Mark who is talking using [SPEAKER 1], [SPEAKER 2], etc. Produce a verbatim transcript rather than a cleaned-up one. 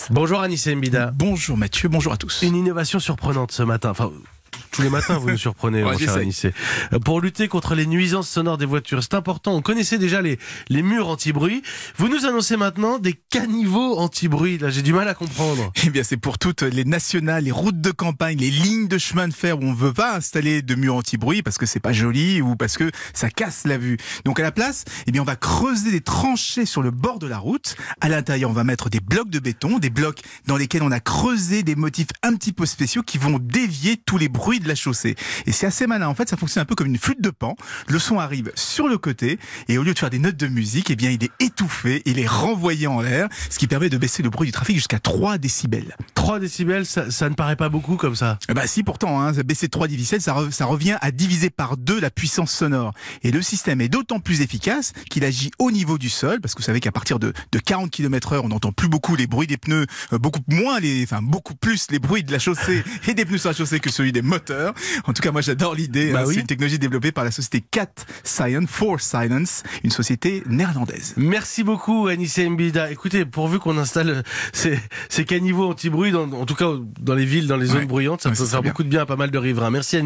[SPEAKER 1] Bonjour Anissé Mbida.
[SPEAKER 2] Bonjour Mathieu, bonjour à tous.
[SPEAKER 1] Une innovation surprenante ce matin. Enfin, tous les matins, vous nous surprenez,
[SPEAKER 2] Ouais,
[SPEAKER 1] mon cher Anissé. Pour lutter contre les nuisances sonores des voitures, c'est important. On connaissait déjà les, les murs anti-bruit. Vous nous annoncez maintenant des caniveaux anti-bruit. Là, j'ai du mal à comprendre.
[SPEAKER 2] Eh bien, c'est pour toutes les nationales, les routes de campagne, les lignes de chemin de fer où on ne veut pas installer de murs anti-bruit parce que c'est pas joli ou parce que ça casse la vue. Donc, à la place, eh bien, on va creuser des tranchées sur le bord de la route. À l'intérieur, on va mettre des blocs de béton, des blocs dans lesquels on a creusé des motifs un petit peu spéciaux qui vont dévier tous les bruits de la chaussée. Et c'est assez malin. En fait, ça fonctionne un peu comme une flûte de Pan. Le son arrive sur le côté et au lieu de faire des notes de musique, eh bien, il est étouffé, il est renvoyé en l'air, ce qui permet de baisser le bruit du trafic jusqu'à trois décibels.
[SPEAKER 1] trois décibels, ça, ça ne paraît pas beaucoup comme ça.
[SPEAKER 2] Bah si, pourtant, hein, baisser de trois décibels, ça, re, ça revient à diviser par deux la puissance sonore. Et le système est d'autant plus efficace qu'il agit au niveau du sol, parce que vous savez qu'à partir de, de quarante kilomètres heure, on n'entend plus beaucoup les bruits des pneus, euh, beaucoup moins les, enfin beaucoup plus les bruits de la chaussée et des pneus sur la chaussée que celui des moteurs. En tout cas, moi j'adore l'idée.
[SPEAKER 1] Bah
[SPEAKER 2] hein,
[SPEAKER 1] oui.
[SPEAKER 2] C'est une technologie développée par la société Cat Science for Silence, une société néerlandaise.
[SPEAKER 1] Merci beaucoup Anissé Mbida. Écoutez, pourvu qu'on installe ces, ces caniveaux anti-bruit, dans, en tout cas dans les villes, dans les zones
[SPEAKER 2] Ouais.
[SPEAKER 1] bruyantes, ça
[SPEAKER 2] Ouais,
[SPEAKER 1] peut
[SPEAKER 2] ça
[SPEAKER 1] faire
[SPEAKER 2] serait
[SPEAKER 1] beaucoup de bien à pas mal de riverains. Merci.